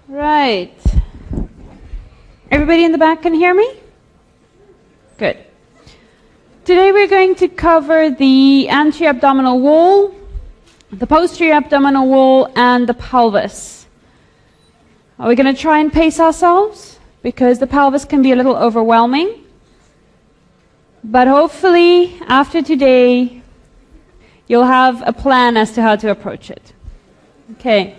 Right. Everybody in the back can hear me? Good. Today we're going to cover the anterior abdominal wall, the posterior abdominal wall, and the pelvis. Are we going to try and pace ourselves? Because the pelvis can be a little overwhelming. But hopefully, after today, you'll have a plan as to how to approach it. Okay.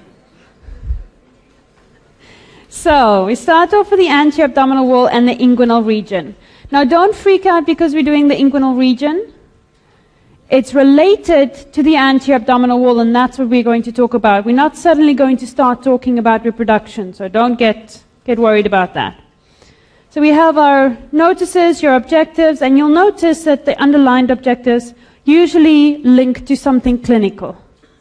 So, we start off with the anterior abdominal wall and the inguinal region. Now, don't freak out because we're doing the inguinal region. It's related to the anterior abdominal wall, and that's what we're going to talk about. We're not suddenly going to start talking about reproduction, so don't get worried about that. So we have our notices, your objectives, and you'll notice that the underlined objectives usually link to something clinical.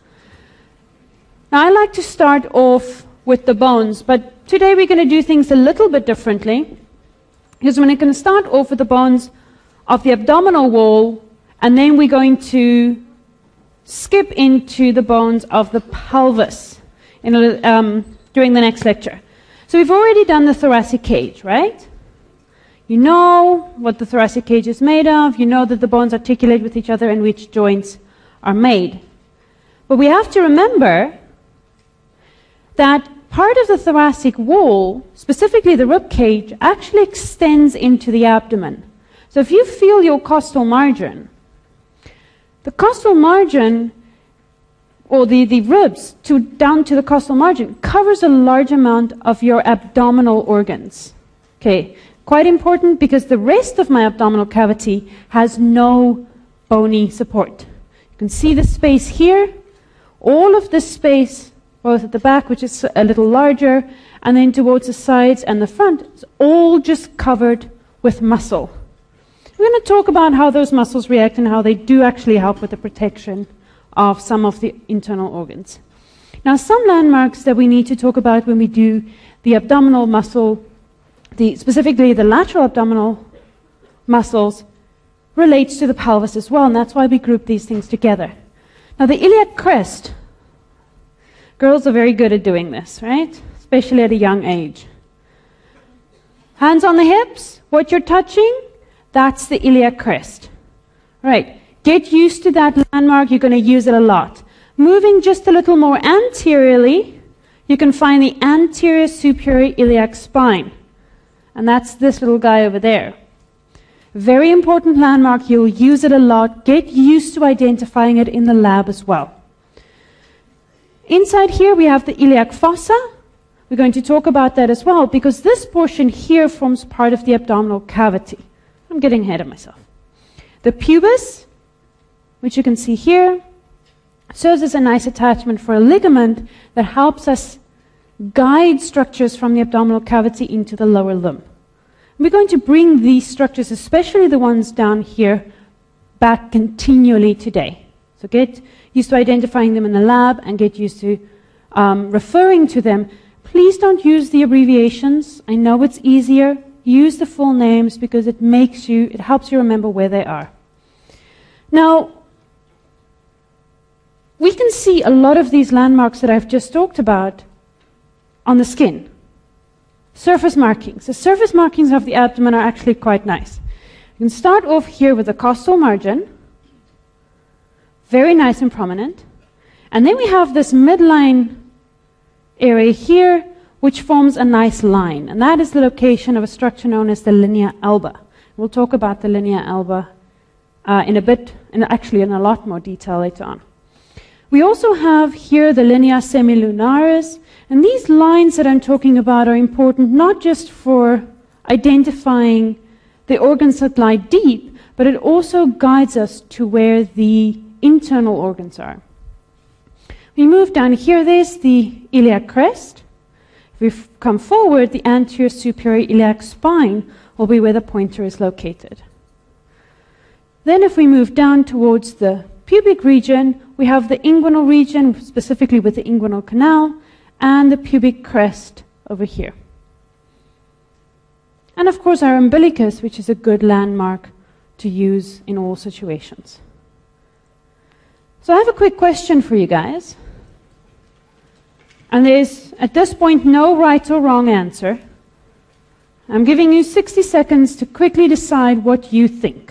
Now, I like to start off with the bones, but today we're going to do things a little bit differently, because we're going to start off with the bones of the abdominal wall, and then we're going to skip into the bones of the pelvis during the next lecture. So we've already done the thoracic cage, right? You know what the thoracic cage is made of. You know that the bones articulate with each other and which joints are made. But we have to remember that part of the thoracic wall, specifically the rib cage, actually extends into the abdomen. So if you feel your costal margin, the costal margin, or the ribs down to the costal margin, covers a large amount of your abdominal organs. Okay, quite important because the rest of my abdominal cavity has no bony support. You can see the space here, all of this space, both at the back, which is a little larger, and then towards the sides and the front, it's all just covered with muscle. We're going to talk about how those muscles react and how they do actually help with the protection of some of the internal organs. Now, some landmarks that we need to talk about when we do the abdominal muscle, specifically the lateral abdominal muscles, relates to the pelvis as well, and that's why we group these things together. Now, the iliac crest, girls are very good at doing this, right? Especially at a young age. Hands on the hips, what you're touching, that's the iliac crest. Right, get used to that landmark, you're going to use it a lot. Moving just a little more anteriorly, you can find the anterior superior iliac spine. And that's this little guy over there. Very important landmark, you'll use it a lot. Get used to identifying it in the lab as well. Inside here we have the iliac fossa. We're going to talk about that as well because this portion here forms part of the abdominal cavity. I'm getting ahead of myself. The pubis, which you can see here, serves as a nice attachment for a ligament that helps us guide structures from the abdominal cavity into the lower limb. We're going to bring these structures, especially the ones down here, back continually today. So get used to identifying them in the lab and get used to referring to them. Please don't use the abbreviations. I know it's easier. Use the full names because it helps you remember where they are. Now, we can see a lot of these landmarks that I've just talked about on the skin. Surface markings. The surface markings of the abdomen are actually quite nice. You can start off here with the costal margin. Very nice and prominent. And then we have this midline area here, which forms a nice line. And that is the location of a structure known as the linea alba. We'll talk about the linea alba in a lot more detail later on. We also have here the linea semilunaris, and these lines that I'm talking about are important not just for identifying the organs that lie deep, but it also guides us to where the internal organs are. We move down here, there's the iliac crest. If we come forward, the anterior superior iliac spine will be where the pointer is located. Then if we move down towards the pubic region, we have the inguinal region, specifically with the inguinal canal, and the pubic crest over here. And of course our umbilicus, which is a good landmark to use in all situations. So I have a quick question for you guys. And there's, at this point, no right or wrong answer. I'm giving you 60 seconds to quickly decide what you think.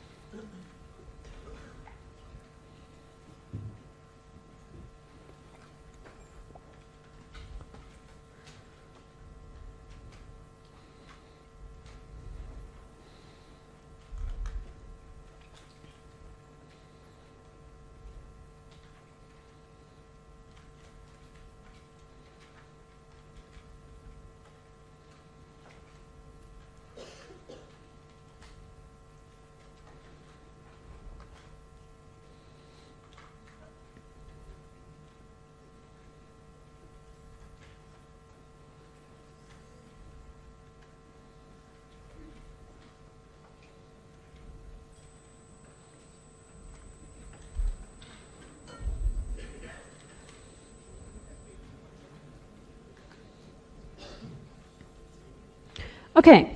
Okay.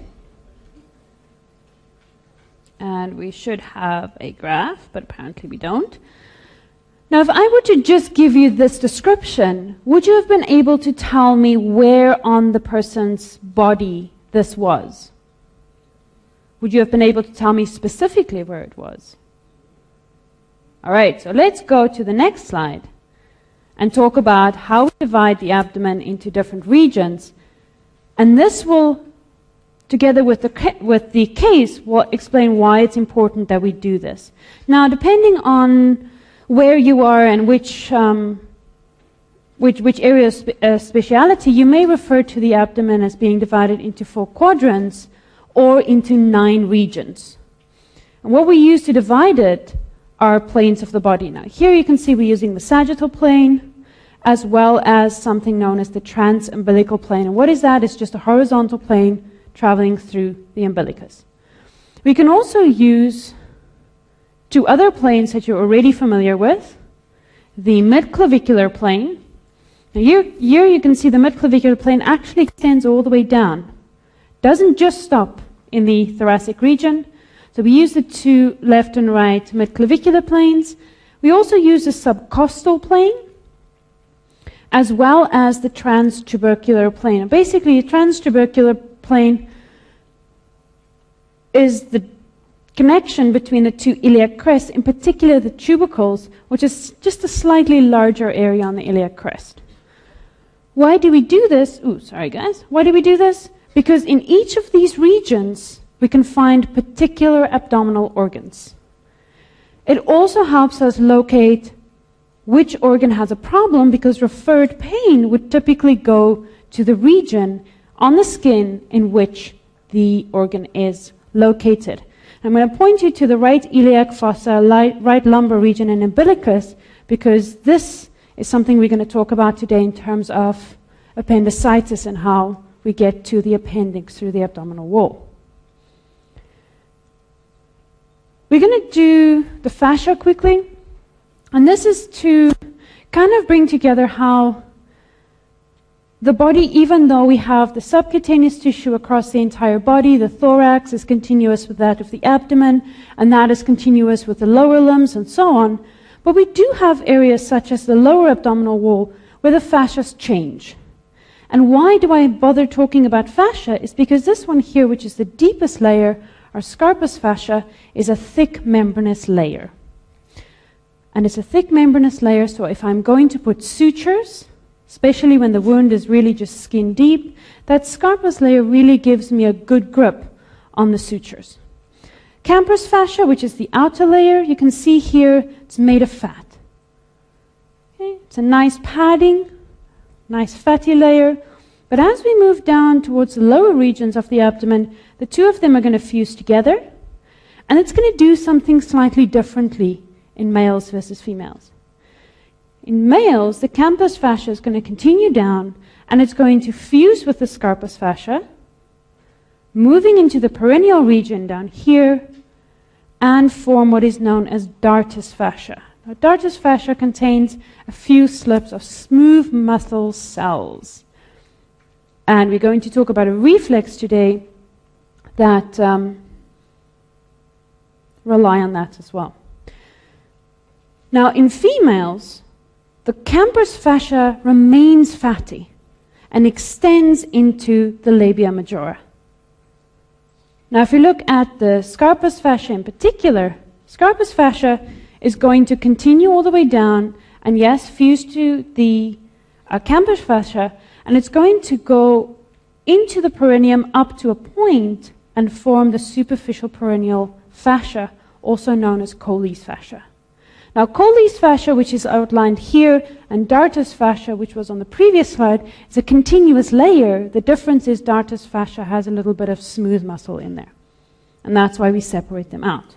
And we should have a graph, but apparently we don't. Now, if I were to just give you this description, would you have been able to tell me where on the person's body this was? Would you have been able to tell me specifically where it was? All right, so let's go to the next slide and talk about how we divide the abdomen into different regions. And this will, together with the case, will explain why it's important that we do this. Now, depending on where you are and which area of speciality, you may refer to the abdomen as being divided into 4 quadrants or into 9 regions. And what we use to divide it are planes of the body. Now, here you can see we're using the sagittal plane as well as something known as the transumbilical plane. And what is that? It's just a horizontal plane traveling through the umbilicus. We can also use 2 other planes that you're already familiar with. The midclavicular plane. Now here you can see the midclavicular plane actually extends all the way down. Doesn't just stop in the thoracic region. So we use the 2 left and right midclavicular planes. We also use the subcostal plane as well as the transtubercular plane. And basically, the transtubercular plane is the connection between the 2 iliac crests, in particular the tubercles, which is just a slightly larger area on the iliac crest. Why do we do this? Ooh, sorry guys. Why do we do this? Because in each of these regions, we can find particular abdominal organs. It also helps us locate which organ has a problem, because referred pain would typically go to the region on the skin in which the organ is located. I'm going to point you to the right iliac fossa, right lumbar region and umbilicus, because this is something we're going to talk about today in terms of appendicitis and how we get to the appendix through the abdominal wall. We're going to do the fascia quickly, and this is to kind of bring together how the body, even though we have the subcutaneous tissue across the entire body, the thorax is continuous with that of the abdomen, and that is continuous with the lower limbs and so on, but we do have areas such as the lower abdominal wall where the fascias change. And why do I bother talking about fascia is because this one here, which is the deepest layer, our scarpus fascia, is a thick membranous layer. And it's a thick membranous layer, so if I'm going to put sutures, especially when the wound is really just skin deep, that scarpus layer really gives me a good grip on the sutures. Camper's fascia, which is the outer layer, you can see here it's made of fat. Okay? It's a nice padding, nice fatty layer. But as we move down towards the lower regions of the abdomen, the 2 of them are going to fuse together, and it's going to do something slightly differently in males versus females. In males, the campus fascia is going to continue down, and it's going to fuse with the scarpus fascia, moving into the perineal region down here, and form what is known as dartus fascia. Now, dartus fascia contains a few slips of smooth muscle cells. And we're going to talk about a reflex today that rely on that as well. Now, in females, the Camper's fascia remains fatty and extends into the labia majora. Now, if you look at the Scarpa's fascia in particular, Scarpa's fascia is going to continue all the way down and, yes, fuse to the Camper's fascia, and it's going to go into the perineum up to a point and form the superficial perineal fascia, also known as Colles fascia. Now, Colles fascia, which is outlined here, and Darter's fascia, which was on the previous slide, is a continuous layer. The difference is Darter's fascia has a little bit of smooth muscle in there. And that's why we separate them out.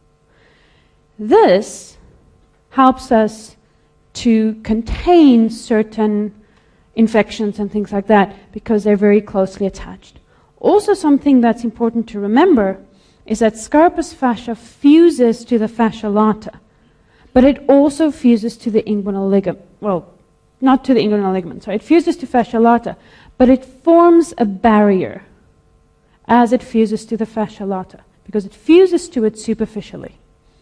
This helps us to contain certain infections and things like that because they're very closely attached. Also, something that's important to remember is that Scarpa's fascia fuses to the fascia lata, but it also fuses to the inguinal ligament. Well, not to the inguinal ligament, sorry. It fuses to fascia lata, but it forms a barrier as it fuses to the fascia lata because it fuses to it superficially.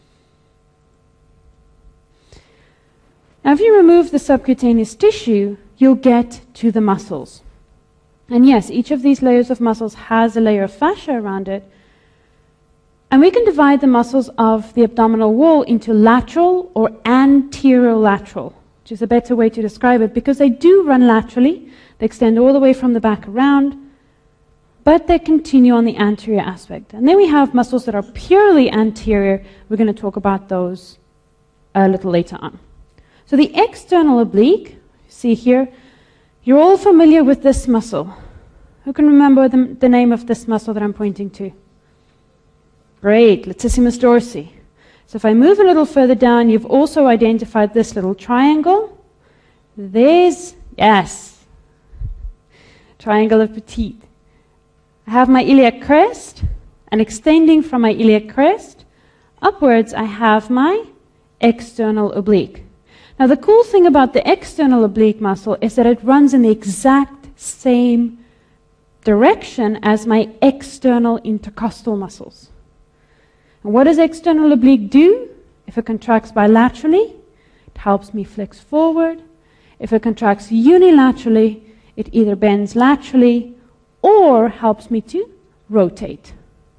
Now, if you remove the subcutaneous tissue, you'll get to the muscles. And yes, each of these layers of muscles has a layer of fascia around it. And we can divide the muscles of the abdominal wall into lateral or anterolateral, which is a better way to describe it, because they do run laterally. They extend all the way from the back around, but they continue on the anterior aspect. And then we have muscles that are purely anterior. We're going to talk about those a little later on. So the external oblique, see here, you're all familiar with this muscle. Who can remember the name of this muscle that I'm pointing to? Great, latissimus dorsi. So if I move a little further down, you've also identified this little triangle. There's, yes, triangle of Petit. I have my iliac crest, and extending from my iliac crest upwards, I have my external oblique. Now, the cool thing about the external oblique muscle is that it runs in the exact same direction as my external intercostal muscles. And what does external oblique do? If it contracts bilaterally, it helps me flex forward. If it contracts unilaterally, it either bends laterally or helps me to rotate.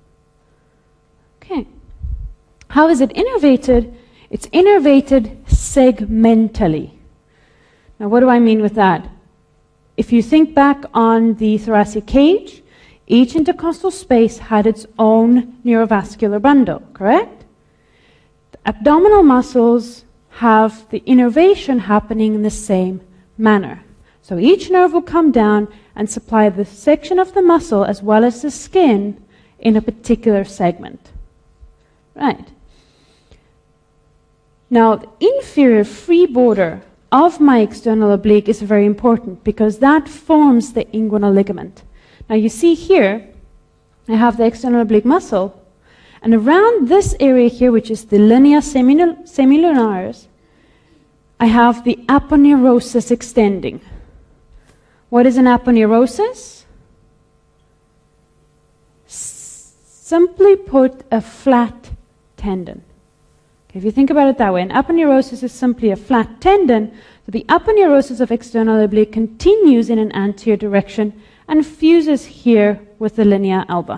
Okay. How is it innervated? It's innervated segmentally. Now, what do I mean with that? If you think back on the thoracic cage, each intercostal space had its own neurovascular bundle, correct? The abdominal muscles have the innervation happening in the same manner. So each nerve will come down and supply the section of the muscle as well as the skin in a particular segment. Right. Now, the inferior free border of my external oblique is very important because that forms the inguinal ligament. Now, you see here, I have the external oblique muscle, and around this area here, which is the linea semilunaris, I have the aponeurosis extending. What is an aponeurosis? Simply put, a flat tendon. If you think about it that way, an aponeurosis is simply a flat tendon. So the aponeurosis of external oblique continues in an anterior direction and fuses here with the linea alba.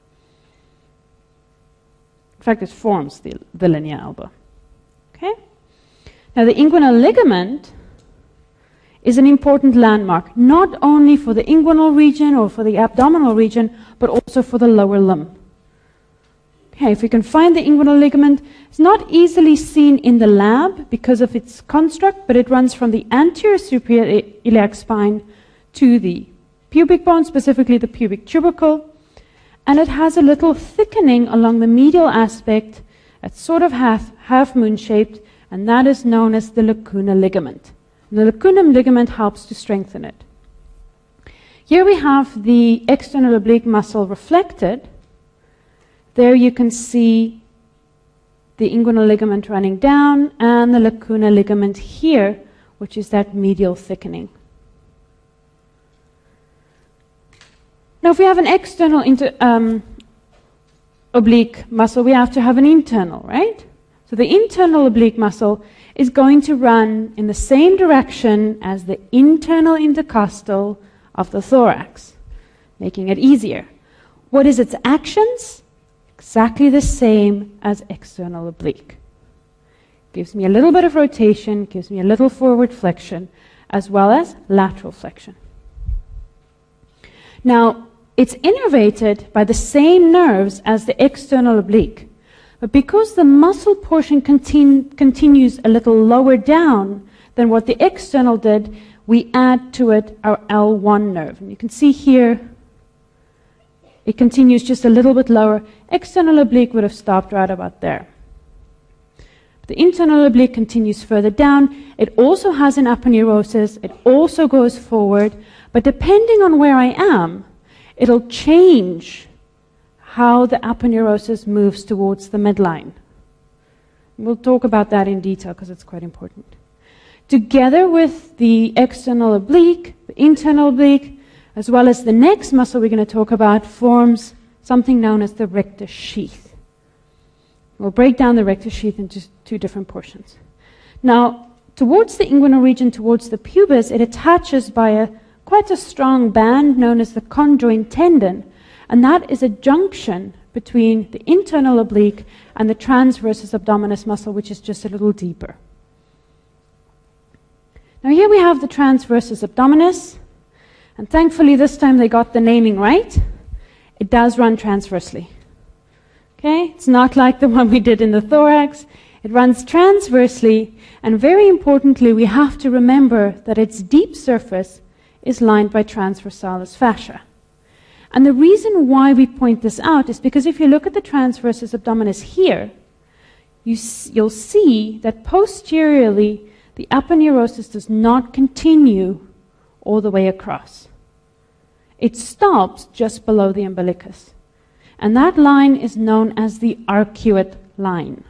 In fact, it forms the linea alba. Okay? Now, the inguinal ligament is an important landmark, not only for the inguinal region or for the abdominal region, but also for the lower limb. Okay, if we can find the inguinal ligament, it's not easily seen in the lab because of its construct, but it runs from the anterior superior iliac spine to the pubic bone, specifically the pubic tubercle, and it has a little thickening along the medial aspect that's sort of half moon shaped, and that is known as the lacuna ligament. And the lacunum ligament helps to strengthen it. Here we have the external oblique muscle reflected. There you can see the inguinal ligament running down and the lacuna ligament here, which is that medial thickening. Now, if we have an external oblique muscle, we have to have an internal, right? So So the internal oblique muscle is going to run in the same direction as the internal intercostal of the thorax, making it easier. What is its actions? Exactly the same as external oblique. Gives me a little bit of rotation, gives me a little forward flexion, as well as lateral flexion. Now, it's innervated by the same nerves as the external oblique, but because the muscle portion continues a little lower down than what the external did, we add to it our L1 nerve. And you can see here, it continues just a little bit lower. External oblique would have stopped right about there. The internal oblique continues further down. It also has an aponeurosis. It also goes forward. But depending on where I am, it'll change how the aponeurosis moves towards the midline. We'll talk about that in detail because it's quite important. Together with the external oblique, the internal oblique, as well as the next muscle we're going to talk about, forms something known as the rectus sheath. We'll break down the rectus sheath into two different portions. Now, towards the inguinal region, towards the pubis, it attaches by quite a strong band known as the conjoint tendon, and that is a junction between the internal oblique and the transversus abdominis muscle, which is just a little deeper. Now here we have the transversus abdominis, and thankfully this time they got the naming right. It does run transversely. Okay, it's not like the one we did in the thorax. It runs transversely, and very importantly, we have to remember that its deep surface is lined by transversalis fascia. And the reason why we point this out is because if you look at the transversus abdominis here, you'll see that posteriorly the aponeurosis does not continue all the way across. It stops just below the umbilicus. And that line is known as the arcuate line.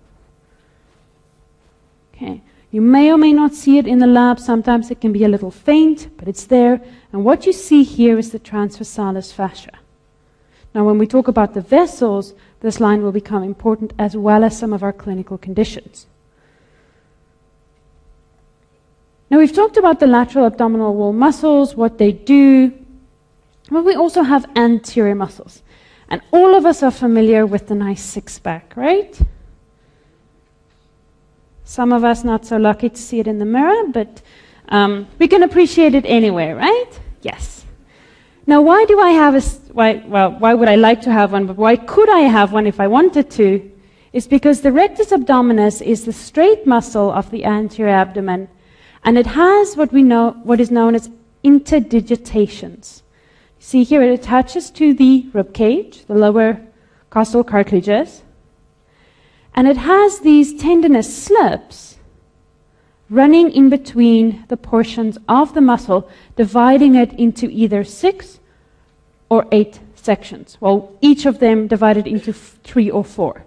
Okay. You may or may not see it in the lab. Sometimes it can be a little faint, but it's there. And what you see here is the transversalis fascia. Now, when we talk about the vessels, this line will become important as well as some of our clinical conditions. Now, we've talked about the lateral abdominal wall muscles, what they do, but we also have anterior muscles. And all of us are familiar with the nice six-pack, right? Some of us not so lucky to see it in the mirror, but we can appreciate it anyway, right? Yes. Now, why do I have why would I like to have one, but why could I have one if I wanted to? Is because the rectus abdominis is the straight muscle of the anterior abdomen, and it has what is known as interdigitations. See here, it attaches to the rib cage, the lower costal cartilages, and it has these tendinous slips running in between the portions of the muscle, dividing it into either 6 or 8 sections. Well, each of them divided into 3 or 4.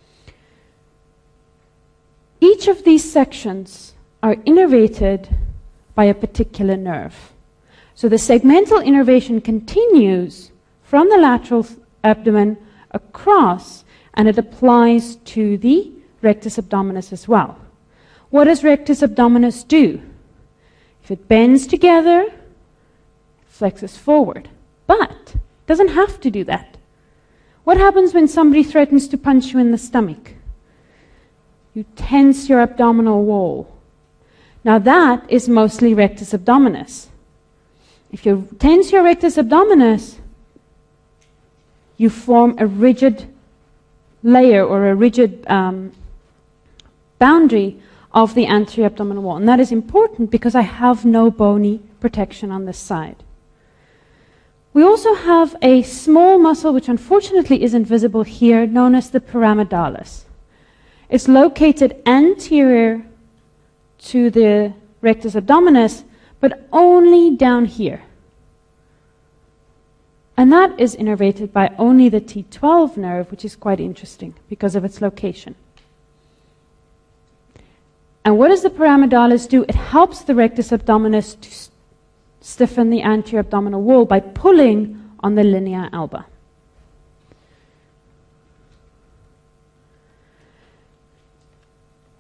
Each of these sections are innervated by a particular nerve. So the segmental innervation continues from the lateral abdomen across, and it applies to the rectus abdominis as well. What does rectus abdominis do? If it bends together, it flexes forward. But it doesn't have to do that. What happens when somebody threatens to punch you in the stomach? You tense your abdominal wall. Now that is mostly rectus abdominis. If you tense your rectus abdominis, you form a rigid layer or a rigid boundary of the anterior abdominal wall. And that is important because I have no bony protection on this side. We also have a small muscle, which unfortunately isn't visible here, known as the pyramidalis. It's located anterior to the rectus abdominis, but only down here. And that is innervated by only the T12 nerve, which is quite interesting because of its location. And what does the pyramidalis do? It helps the rectus abdominis to stiffen the anterior abdominal wall by pulling on the linea alba.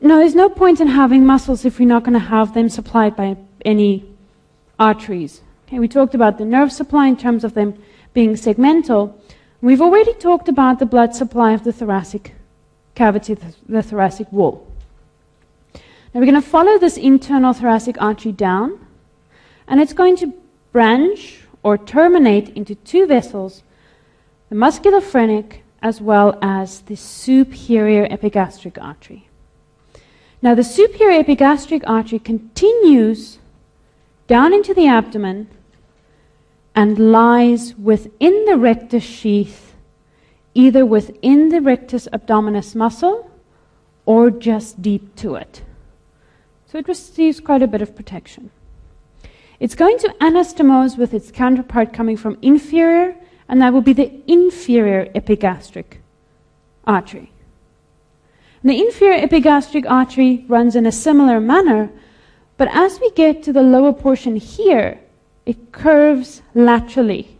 no, there's no point in having muscles if we're not going to have them supplied by any arteries. Okay, we talked about the nerve supply in terms of them being segmental. We've already talked about the blood supply of the thoracic cavity, the thoracic wall. Now we're going to follow this internal thoracic artery down, and it's going to branch or terminate into two vessels, the muscular phrenic as well as the superior epigastric artery. Now the superior epigastric artery continues down into the abdomen and lies within the rectus sheath, either within the rectus abdominis muscle or just deep to it. So it receives quite a bit of protection. It's going to anastomose with its counterpart coming from inferior, and that will be the inferior epigastric artery. And the inferior epigastric artery runs in a similar manner, but as we get to the lower portion here, it curves laterally.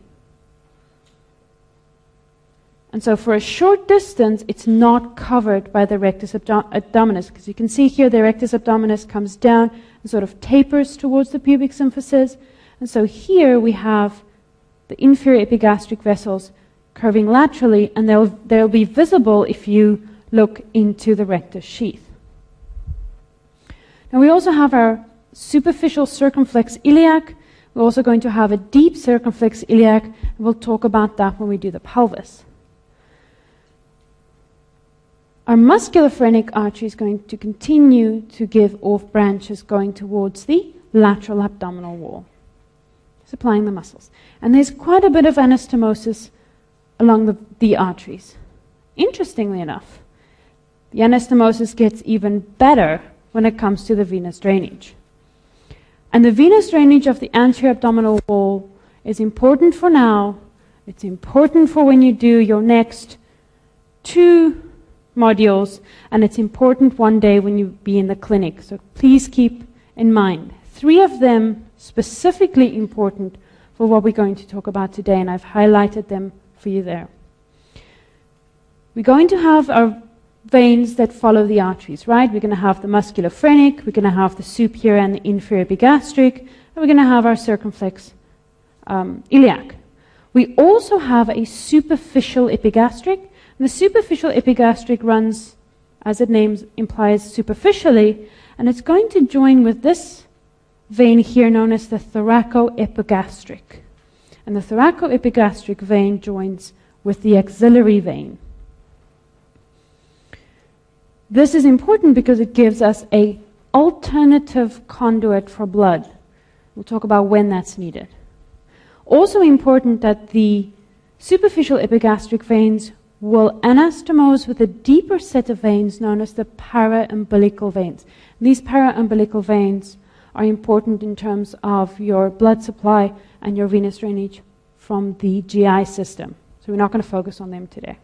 And so for a short distance, it's not covered by the rectus abdominis, because you can see here the rectus abdominis comes down and sort of tapers towards the pubic symphysis. And so here we have the inferior epigastric vessels curving laterally, and they'll be visible if you look into the rectus sheath. Now we also have our superficial circumflex iliac. We're also going to have a deep circumflex iliac, and we'll talk about that when we do the pelvis. Our muscular phrenic artery is going to continue to give off branches going towards the lateral abdominal wall, supplying the muscles. And there's quite a bit of anastomosis along the arteries. Interestingly enough, the anastomosis gets even better when it comes to the venous drainage. And the venous drainage of the anterior abdominal wall is important for now. It's important for when you do your next 2 modules, and it's important one day when you be in the clinic. So please keep in mind 3 of them specifically important for what we're going to talk about today, and I've highlighted them for you there. We're going to have our veins that follow the arteries, right? We're going to have the muscular phrenic, we're going to have the superior and the inferior epigastric, and we're going to have our circumflex iliac. We also have a superficial epigastric, and the superficial epigastric runs, as its name implies, superficially, and it's going to join with this vein here known as the thoracoepigastric. And the thoracoepigastric vein joins with the axillary vein. This is important because it gives us an alternative conduit for blood. We'll talk about when that's needed. Also important that the superficial epigastric veins will anastomose with a deeper set of veins known as the paraumbilical veins. These paraumbilical veins are important in terms of your blood supply and your venous drainage from the GI system. So we're not going to focus on them today.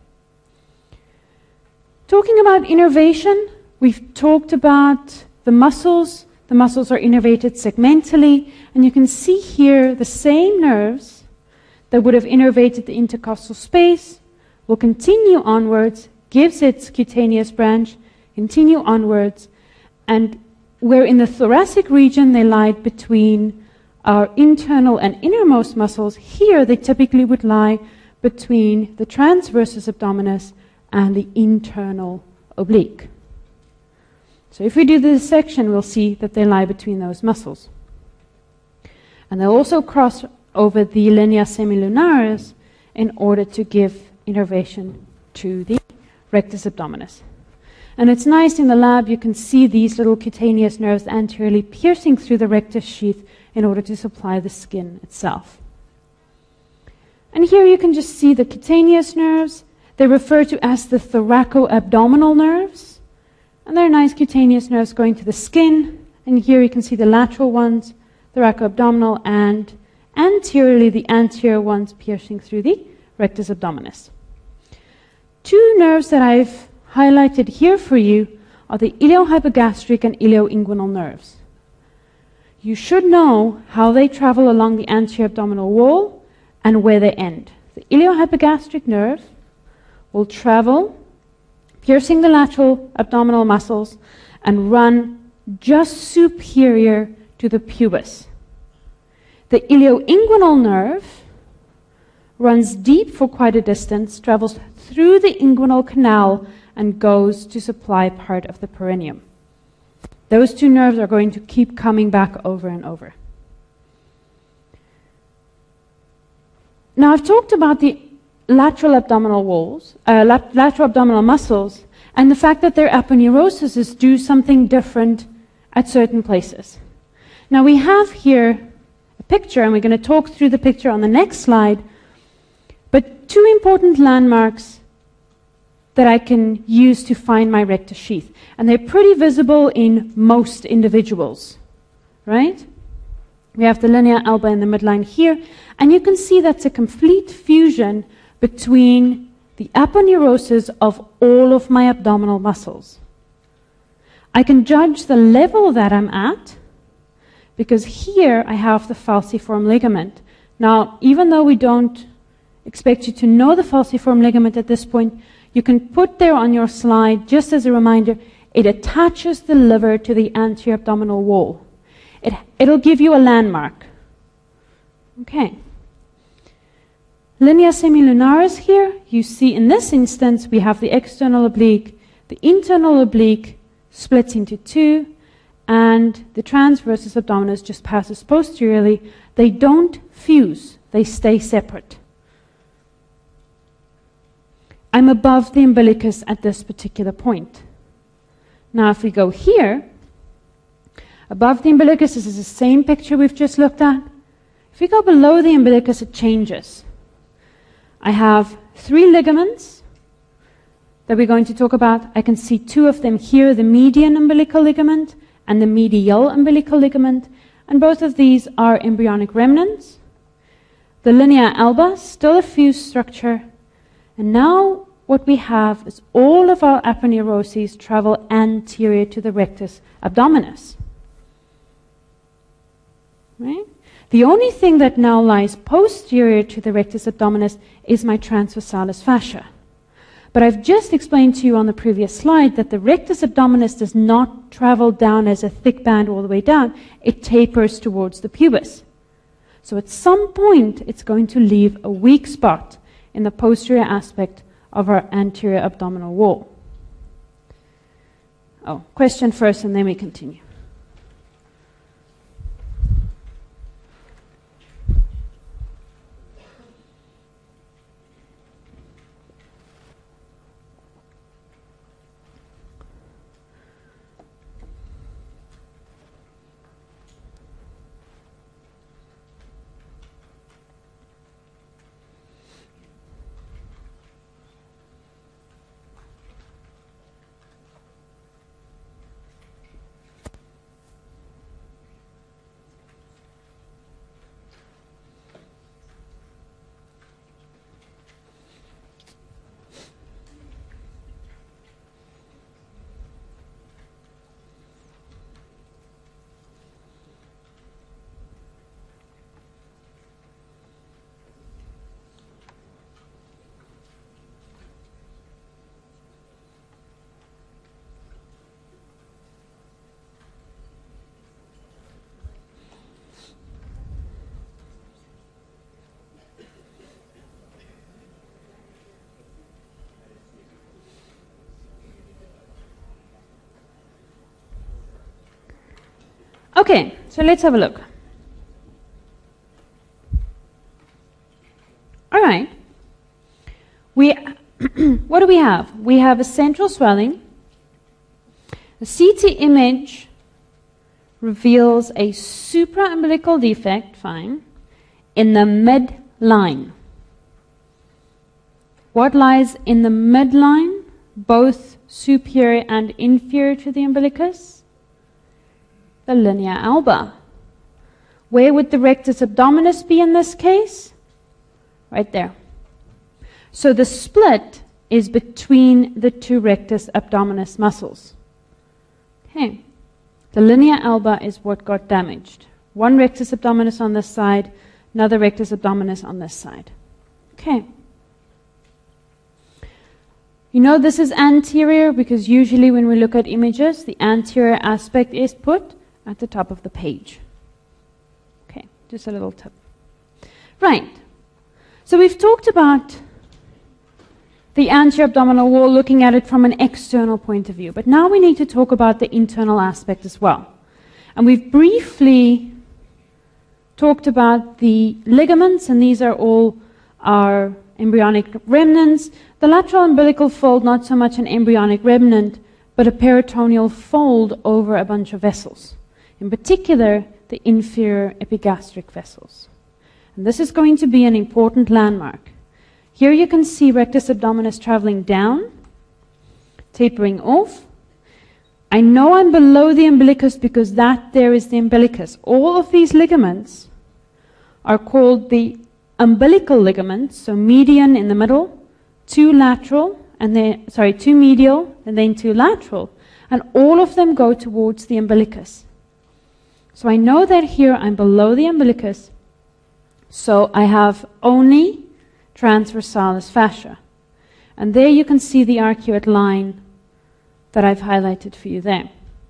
Talking about innervation, we've talked about the muscles. The muscles are innervated segmentally, and you can see here the same nerves that would have innervated the intercostal space will continue onwards, gives its cutaneous branch, continue onwards, and where in the thoracic region they lie between our internal and innermost muscles, here they typically would lie between the transversus abdominis and the internal oblique. So if we do this section, we'll see that they lie between those muscles. And they'll also cross over the linea semilunaris in order to give innervation to the rectus abdominis. And it's nice in the lab, you can see these little cutaneous nerves anteriorly piercing through the rectus sheath in order to supply the skin itself. And here you can just see the cutaneous nerves. They're referred to as the thoracoabdominal nerves. And they're nice cutaneous nerves going to the skin. And here you can see the lateral ones, thoracoabdominal, and anteriorly the anterior ones piercing through the rectus abdominis. 2 nerves that I've highlighted here for you are the iliohypogastric and ilioinguinal nerves. You should know how they travel along the anterior abdominal wall and where they end. The iliohypogastric nerve will travel, piercing the lateral abdominal muscles, and run just superior to the pubis. The ilioinguinal nerve runs deep for quite a distance, travels through the inguinal canal, and goes to supply part of the perineum. Those two nerves are going to keep coming back over and over. Now, I've talked about the lateral abdominal walls, lateral abdominal muscles, and the fact that their aponeuroses do something different at certain places. Now, we have here a picture, and we're going to talk through the picture on the next slide, but two important landmarks that I can use to find my rectus sheath. And they're pretty visible in most individuals, right? We have the linea alba in the midline here, and you can see that's a complete fusion between the aponeuroses of all of my abdominal muscles. I can judge the level that I'm at, because here I have the falciform ligament. Now, even though we don't expect you to know the falciform ligament at this point, you can put there on your slide, just as a reminder, it attaches the liver to the anterior abdominal wall. It'll give you a landmark. Okay. Linea semilunaris here, you see in this instance, we have the external oblique. The internal oblique splits into two, and the transversus abdominis just passes posteriorly. They don't fuse, they stay separate. I'm above the umbilicus at this particular point. Now, if we go here, above the umbilicus, this is the same picture we've just looked at. If we go below the umbilicus, it changes. I have three ligaments that we're going to talk about. I can see two of them here, the median umbilical ligament and the medial umbilical ligament, and both of these are embryonic remnants. The linea alba, still a fused structure, and now what we have is all of our aponeuroses travel anterior to the rectus abdominis. Right? The only thing that now lies posterior to the rectus abdominis is my transversalis fascia. But I've just explained to you on the previous slide that the rectus abdominis does not travel down as a thick band all the way down. It tapers towards the pubis. So at some point, it's going to leave a weak spot in the posterior aspect of our anterior abdominal wall. Oh, question first, and then we continue. Okay, so let's have a look. All right. What do we have? We have a central swelling. The CT image reveals a supraumbilical defect, fine, in the midline. What lies in the midline, both superior and inferior to the umbilicus? The linea alba. Where would the rectus abdominis be in this case? Right there. So the split is between the two rectus abdominis muscles. Okay. The linea alba is what got damaged. One rectus abdominis on this side, another rectus abdominis on this side. Okay. You know this is anterior because usually when we look at images, the anterior aspect is put at the top of the page. Okay, just a little tip. Right. So we've talked about the anterior abdominal wall, looking at it from an external point of view. But now we need to talk about the internal aspect as well. And we've briefly talked about the ligaments, and these are all our embryonic remnants. The lateral umbilical fold, not so much an embryonic remnant, but a peritoneal fold over a bunch of vessels. In particular, the inferior epigastric vessels. And this is going to be an important landmark. Here you can see rectus abdominis traveling down, tapering off. I know I'm below the umbilicus because that there is the umbilicus. All of these ligaments are called the umbilical ligaments, so median in the middle, two lateral, and then, two medial, and then two lateral. And all of them go towards the umbilicus. So I know that here I'm below the umbilicus, so I have only transversalis fascia. And there you can see the arcuate line that I've highlighted for you there.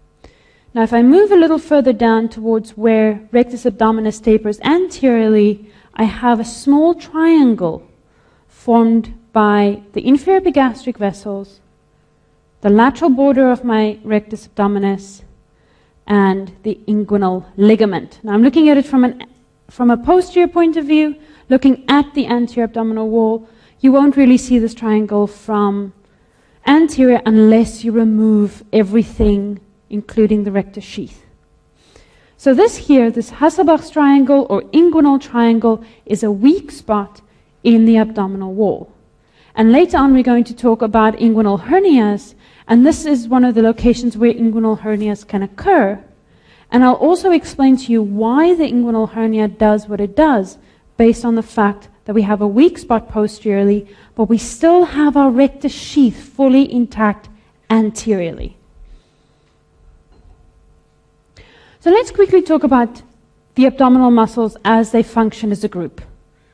Now if I move a little further down towards where rectus abdominis tapers anteriorly, I have a small triangle formed by the inferior epigastric vessels, the lateral border of my rectus abdominis, and the inguinal ligament. Now I'm looking at it from a posterior point of view. Looking at the anterior abdominal wall, you won't really see this triangle from anterior unless you remove everything, including the rectus sheath. So this here, this Hasselbalch's triangle or inguinal triangle, is a weak spot in the abdominal wall. And later on we're going to talk about inguinal hernias, and this is one of the locations where inguinal hernias can occur. And I'll also explain to you why the inguinal hernia does what it does, based on the fact that we have a weak spot posteriorly, but we still have our rectus sheath fully intact anteriorly. So let's quickly talk about the abdominal muscles as they function as a group.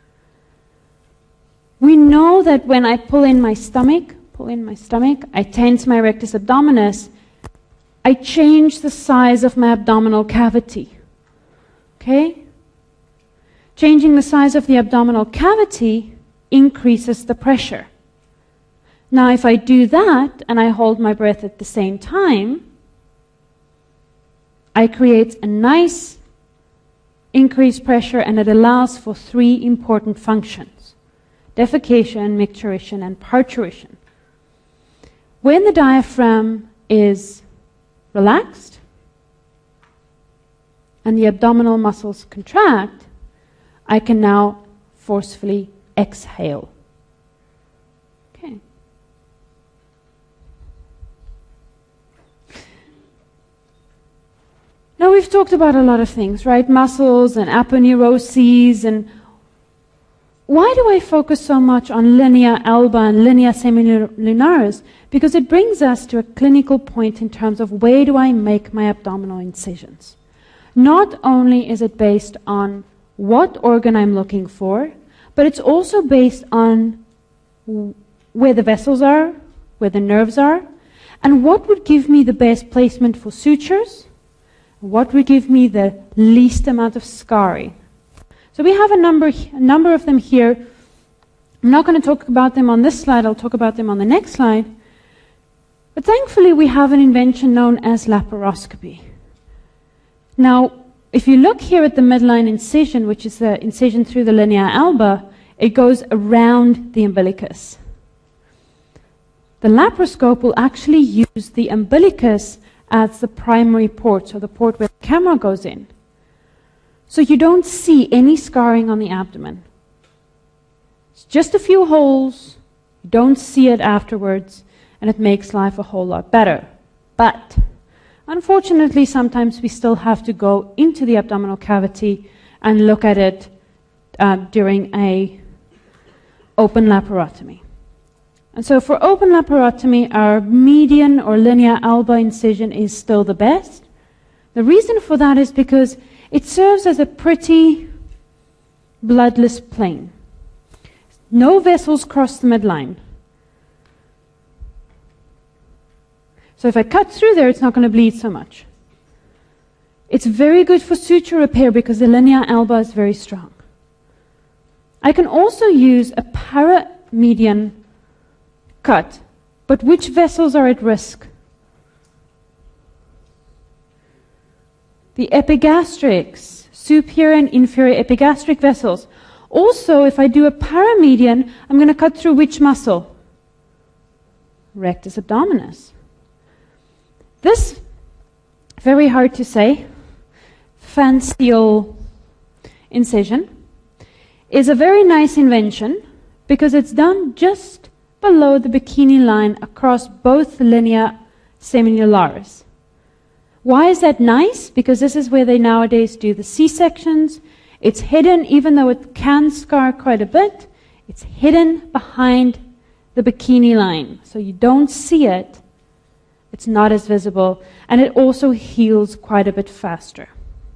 We know that when I pull in my stomach, I tense my rectus abdominis, I change the size of my abdominal cavity. Okay? Changing the size of the abdominal cavity increases the pressure. Now, if I do that and I hold my breath at the same time, I create a nice increased pressure, and it allows for three important functions: defecation, micturition, and parturition. When the diaphragm is relaxed and the abdominal muscles contract, I can now forcefully exhale. Okay. Now we've talked about a lot of things, right? Muscles and aponeuroses, and why do I focus so much on linea alba and linea semilunaris? Because it brings us to a clinical point in terms of where do I make my abdominal incisions. Not only is it based on what organ I'm looking for, but it's also based on where the vessels are, where the nerves are, and what would give me the best placement for sutures, what would give me the least amount of scarring. So we have a number of them here. I'm not going to talk about them on this slide, I'll talk about them on the next slide. But thankfully we have an invention known as laparoscopy. Now, if you look here at the midline incision, which is the incision through the linea alba, it goes around the umbilicus. The laparoscope will actually use the umbilicus as the primary port, so the port where the camera goes in. So you don't see any scarring on the abdomen. It's just a few holes, you don't see it afterwards, and it makes life a whole lot better. But unfortunately, sometimes we still have to go into the abdominal cavity and look at it during an open laparotomy. And so for open laparotomy, our median or linea alba incision is still the best. The reason for that is because it serves as a pretty bloodless plane. No vessels cross the midline. So if I cut through there, it's not going to bleed so much. It's very good for suture repair because the linea alba is very strong. I can also use a paramedian cut, but which vessels are at risk? The epigastrics, superior and inferior epigastric vessels. Also, if I do a paramedian, I'm going to cut through which muscle? Rectus abdominis. This, very hard to say, phancial incision is a very nice invention because it's done just below the bikini line across both linea seminularis. Why is that nice? Because this is where they nowadays do the C-sections. It's hidden, even though it can scar quite a bit, it's hidden behind the bikini line. So you don't see it. It's not as visible. And it also heals quite a bit faster.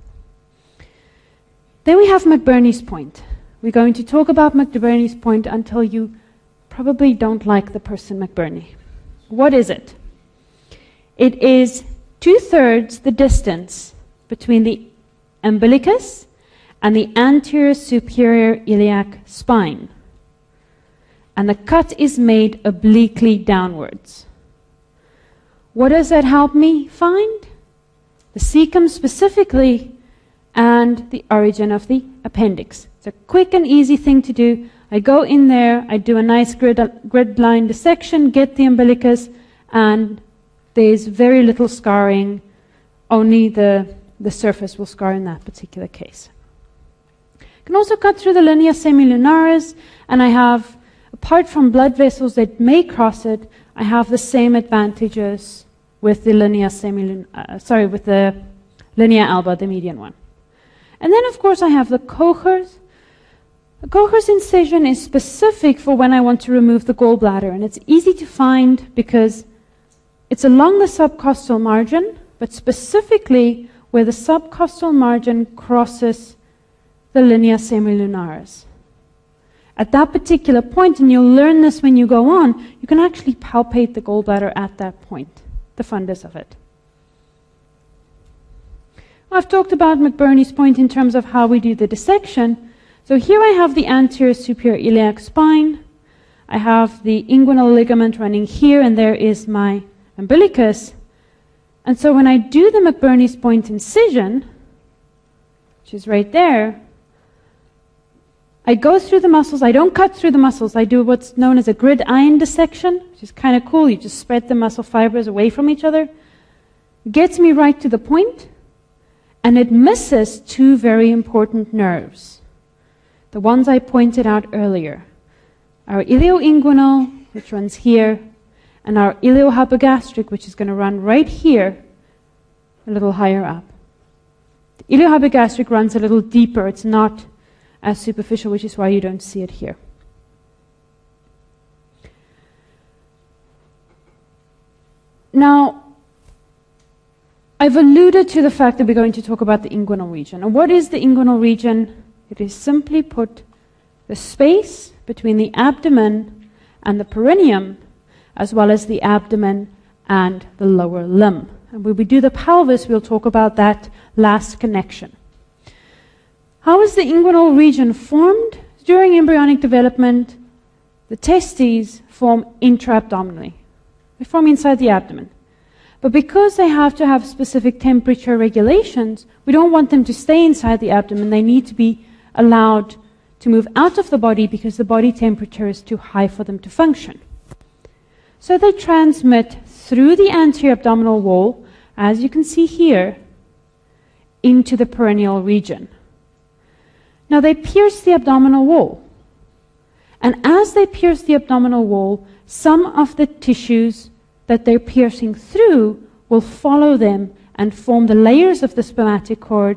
Then we have McBurney's point. We're going to talk about McBurney's point until you probably don't like the person McBurney. What is it? It is 2/3 the distance between the umbilicus and the anterior superior iliac spine. And the cut is made obliquely downwards. What does that help me find? The cecum specifically and the origin of the appendix. It's a quick and easy thing to do. I go in there, I do a nice grid line dissection, get the umbilicus, and there's very little scarring. Only the surface will scar in that particular case. I can also cut through the linea semilunaris, and I have, apart from blood vessels that may cross it, I have the same advantages with the linea with the linea alba, the median one. And then, of course, I have the Kocher's. The Kocher's incision is specific for when I want to remove the gallbladder, and it's easy to find because it's along the subcostal margin, but specifically where the subcostal margin crosses the linea semilunaris. At that particular point, and you'll learn this when you go on, you can actually palpate the gallbladder at that point, the fundus of it. I've talked about McBurney's point in terms of how we do the dissection. So here I have the anterior superior iliac spine. I have the inguinal ligament running here, and there is my umbilicus. And so when I do the McBurney's point incision, which is right there, I go through the muscles. I don't cut through the muscles. I do what's known as a grid iron dissection, which is kind of cool. You just spread the muscle fibers away from each other. Gets me right to the point, and it misses two very important nerves. The ones I pointed out earlier. Our ilioinguinal, which runs here, and our iliohypogastric, which is going to run right here, a little higher up. The iliohypogastric runs a little deeper. It's not as superficial, which is why you don't see it here. Now, I've alluded to the fact that we're going to talk about the inguinal region. And what is the inguinal region? It is simply put the space between the abdomen and the perineum, as well as the abdomen and the lower limb. And when we do the pelvis, we'll talk about that last connection. How is the inguinal region formed? During embryonic development, the testes form intra-abdominally. They form inside the abdomen. But because they have to have specific temperature regulations, we don't want them to stay inside the abdomen. They need to be allowed to move out of the body because the body temperature is too high for them to function. So they transmit through the anterior abdominal wall, as you can see here, into the perineal region. Now they pierce the abdominal wall. And as they pierce the abdominal wall, some of the tissues that they're piercing through will follow them and form the layers of the spermatic cord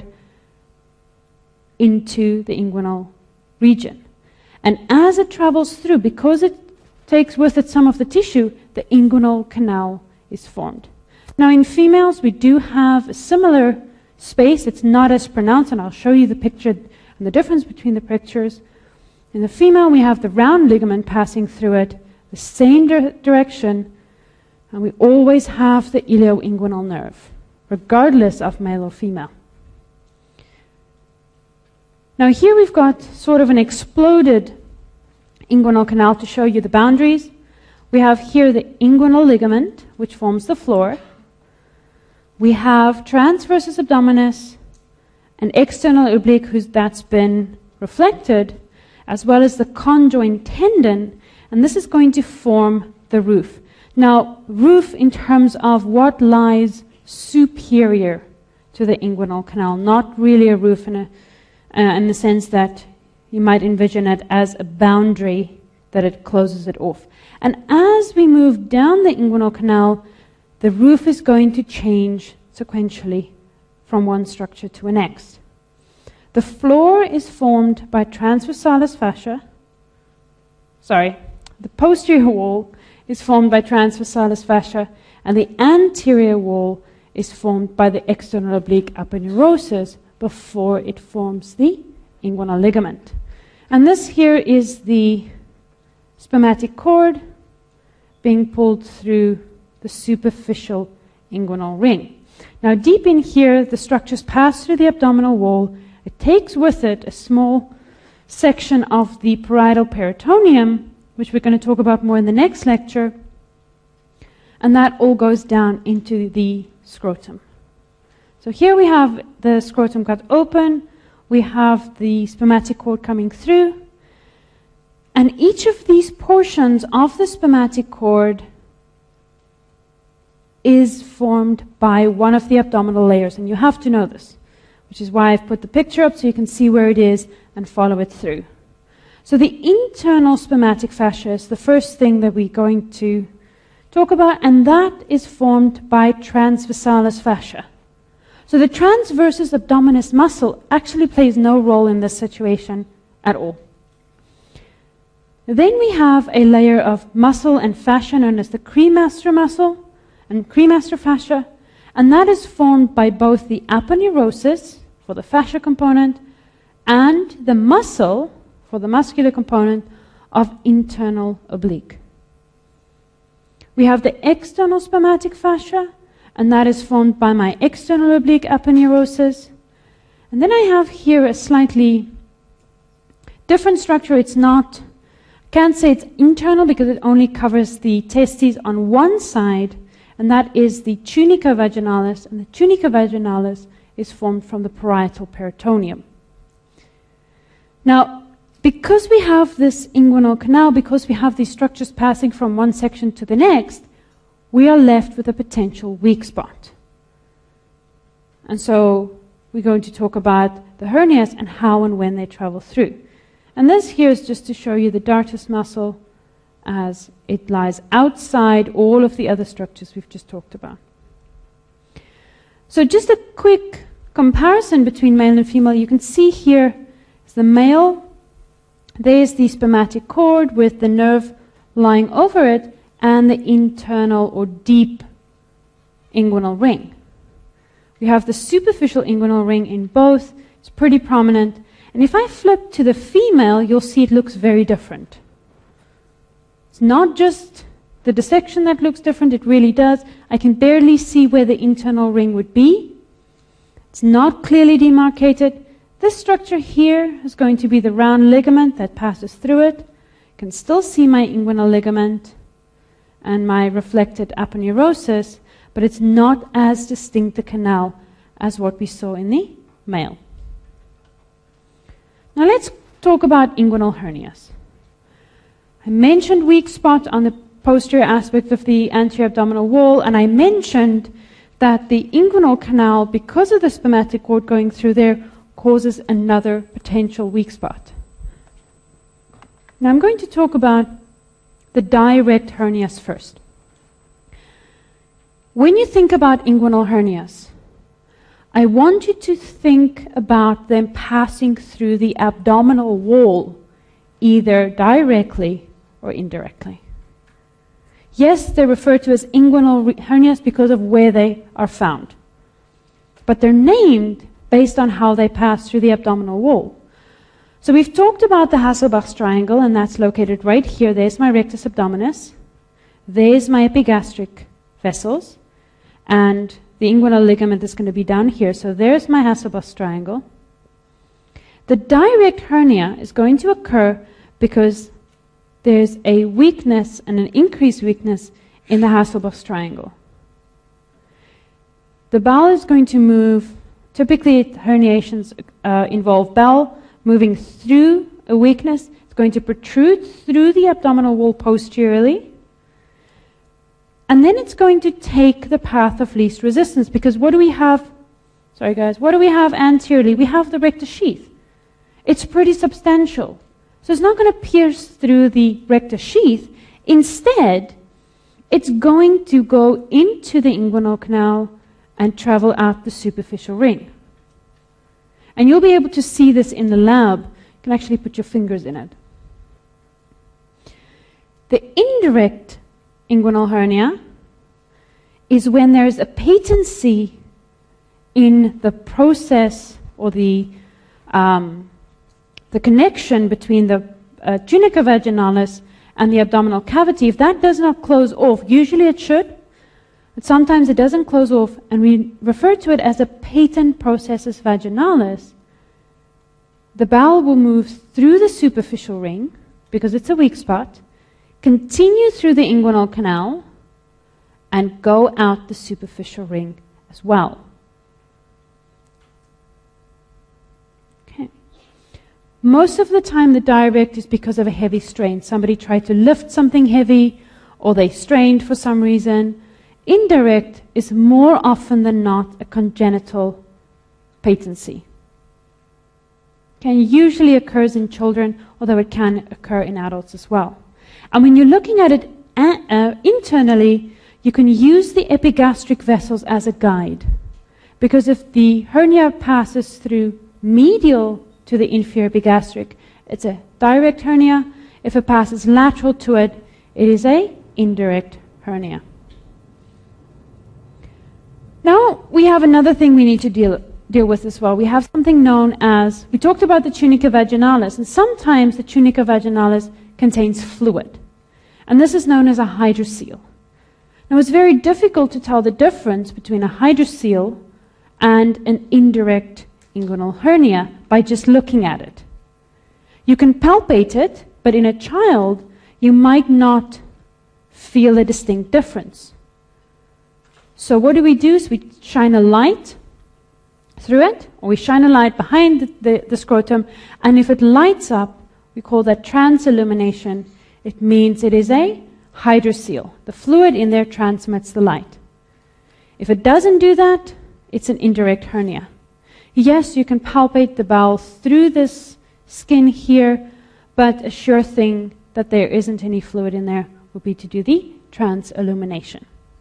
into the inguinal region. And as it travels through, because it takes with it some of the tissue, the inguinal canal is formed. Now in females, we do have a similar space. It's not as pronounced, and I'll show you the picture and the difference between the pictures. In the female, we have the round ligament passing through it, the same direction. And we always have the ilioinguinal nerve, regardless of male or female. Now here we've got sort of an exploded inguinal canal to show you the boundaries. We have here the inguinal ligament, which forms the floor. We have transversus abdominis, an external oblique that's been reflected, as well as the conjoint tendon, and this is going to form the roof. Now, roof in terms of what lies superior to the inguinal canal, not really a roof in the sense that you might envision it as a boundary that it closes it off. And as we move down the inguinal canal, the roof is going to change sequentially from one structure to the next. The floor is formed by transversalis fascia. The posterior wall is formed by transversalis fascia, and the anterior wall is formed by the external oblique aponeurosis before it forms the inguinal ligament. And this here is the spermatic cord being pulled through the superficial inguinal ring. Now deep in here, the structures pass through the abdominal wall. It takes with it a small section of the parietal peritoneum, which we're going to talk about more in the next lecture, and that all goes down into the scrotum. So here we have the scrotum cut open, we have the spermatic cord coming through, and each of these portions of the spermatic cord is formed by one of the abdominal layers, and you have to know this, which is why I've put the picture up so you can see where it is and follow it through. So the internal spermatic fascia is the first thing that we're going to talk about, and that is formed by transversalis fascia. So the transversus abdominis muscle actually plays no role in this situation at all. Then we have a layer of muscle and fascia known as the cremaster muscle and cremaster fascia, and that is formed by both the aponeurosis for the fascia component and the muscle for the muscular component of internal oblique. We have the external spermatic fascia, and that is formed by my external oblique aponeurosis. And then I have here a slightly different structure. It's not, can't say it's internal because it only covers the testes on one side, and that is the tunica vaginalis, and the tunica vaginalis is formed from the parietal peritoneum. Now, because we have this inguinal canal, because we have these structures passing from one section to the next, we are left with a potential weak spot. And so we're going to talk about the hernias and how and when they travel through. And this here is just to show you the dartus muscle as it lies outside all of the other structures we've just talked about. So just a quick comparison between male and female. You can see here is the male. There's the spermatic cord with the nerve lying over it and the internal or deep inguinal ring. We have the superficial inguinal ring in both. It's pretty prominent. And if I flip to the female, you'll see it looks very different. It's not just the dissection that looks different, it really does. I can barely see where the internal ring would be. It's not clearly demarcated. This structure here is going to be the round ligament that passes through it. You can still see my inguinal ligament and my reflected aponeurosis, but it's not as distinct a canal as what we saw in the male. Now let's talk about inguinal hernias. I mentioned weak spot on the posterior aspect of the anterior abdominal wall, and I mentioned that the inguinal canal, because of the spermatic cord going through there, causes another potential weak spot. Now I'm going to talk about the direct hernias first. When you think about inguinal hernias, I want you to think about them passing through the abdominal wall, either directly or indirectly. Yes, they're referred to as inguinal hernias because of where they are found, but they're named based on how they pass through the abdominal wall. So we've talked about the Hasselbalch's triangle, and that's located right here. There's my rectus abdominis. There's my epigastric vessels, and the inguinal ligament is going to be down here. So there's my Hasselbalch triangle. The direct hernia is going to occur because there's a weakness and an increased weakness in the Hasselbalch triangle. The bowel is going to move, typically herniations involve bowel moving through a weakness. It's going to protrude through the abdominal wall posteriorly. And then it's going to take the path of least resistance, because what do we have? Sorry guys, what do we have anteriorly? We have the rectus sheath. It's pretty substantial. So it's not going to pierce through the rectus sheath. Instead, it's going to go into the inguinal canal and travel out the superficial ring. And you'll be able to see this in the lab. You can actually put your fingers in it. The indirect inguinal hernia is when there's a patency in the process or the connection between the tunica vaginalis and the abdominal cavity. If that does not close off, usually it should, but sometimes it doesn't close off, and we refer to it as a patent processus vaginalis. The bowel will move through the superficial ring, because it's a weak spot, continue through the inguinal canal, and go out the superficial ring as well. Okay. Most of the time the direct is because of a heavy strain. Somebody tried to lift something heavy, or they strained for some reason. Indirect is more often than not a congenital patency. Can usually occurs in children, although it can occur in adults as well. And when you're looking at it internally, you can use the epigastric vessels as a guide. Because if the hernia passes through medial to the inferior epigastric, it's a direct hernia. If it passes lateral to it, it is a indirect hernia. Now we have another thing we need to deal with as well. We have something known as, we talked about the tunica vaginalis, and sometimes the tunica vaginalis contains fluid. And this is known as a hydrocele. Now it's very difficult to tell the difference between a hydrocele and an indirect inguinal hernia by just looking at it. You can palpate it, but in a child you might not feel a distinct difference. So what do? Is we shine a light through it, or we shine a light behind the scrotum, and if it lights up, we call that transillumination. It means it is a hydrocele. The fluid in there transmits the light. If it doesn't do that, it's an indirect hernia. Yes, you can palpate the bowel through this skin here, but a sure thing that there isn't any fluid in there would be to do the transillumination.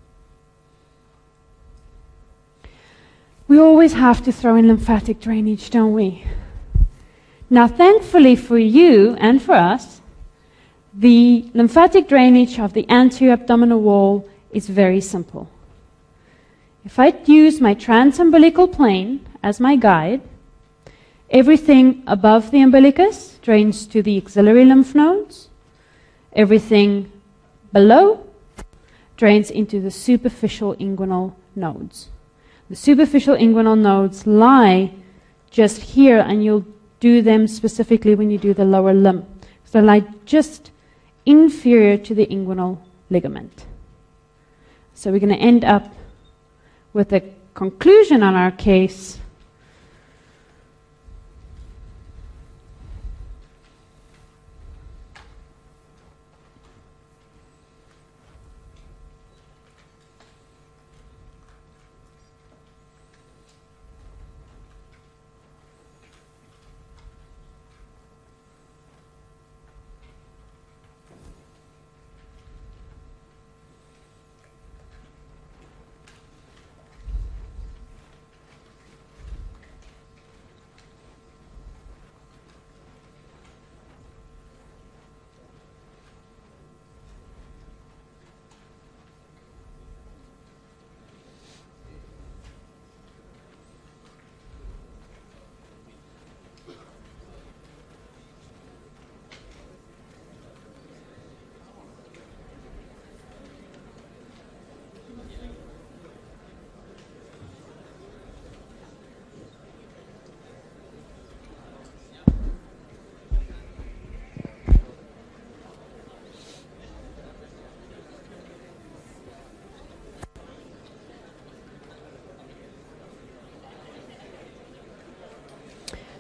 We always have to throw in lymphatic drainage, don't we? Now, thankfully for you and for us, the lymphatic drainage of the anterior abdominal wall is very simple. If I use my transumbilical plane as my guide, everything above the umbilicus drains to the axillary lymph nodes. Everything below drains into the superficial inguinal nodes. The superficial inguinal nodes lie just here, and you'll do them specifically when you do the lower limb. So they lie just inferior to the inguinal ligament. So we're going to end up with a conclusion on our case.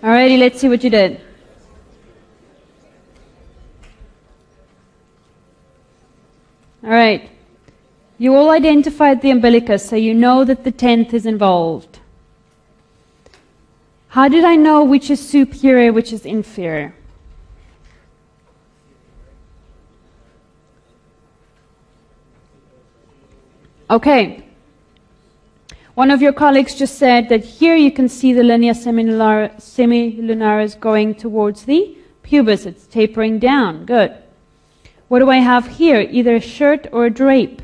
Alrighty, let's see what you did. Alright. You all identified the umbilicus, so you know that the 10th is involved. How did I know which is superior, which is inferior? Okay. One of your colleagues just said that here you can see the linea semilunaris going towards the pubis. It's tapering down. Good. What do I have here? Either a shirt or a drape.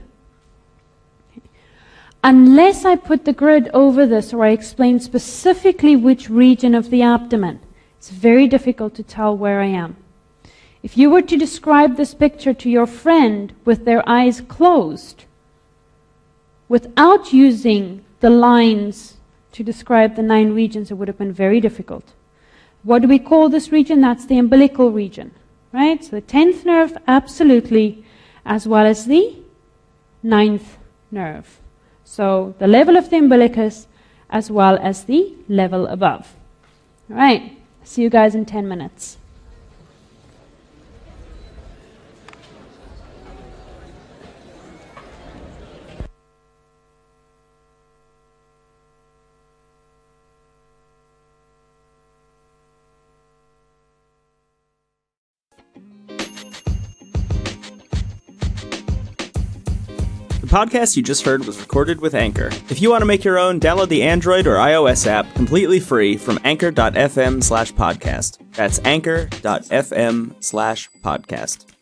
Unless I put the grid over this or I explain specifically which region of the abdomen, it's very difficult to tell where I am. If you were to describe this picture to your friend with their eyes closed, without using the lines to describe the 9 regions, it would have been very difficult. What do we call this region? That's the umbilical region, right? So the 10th nerve, absolutely, as well as the 9th nerve. So the level of the umbilicus as well as the level above. All right, see you guys in 10 minutes. The podcast you just heard was recorded with Anchor. If you want to make your own, download the Android or iOS app completely free from anchor.fm/podcast. That's anchor.fm/podcast.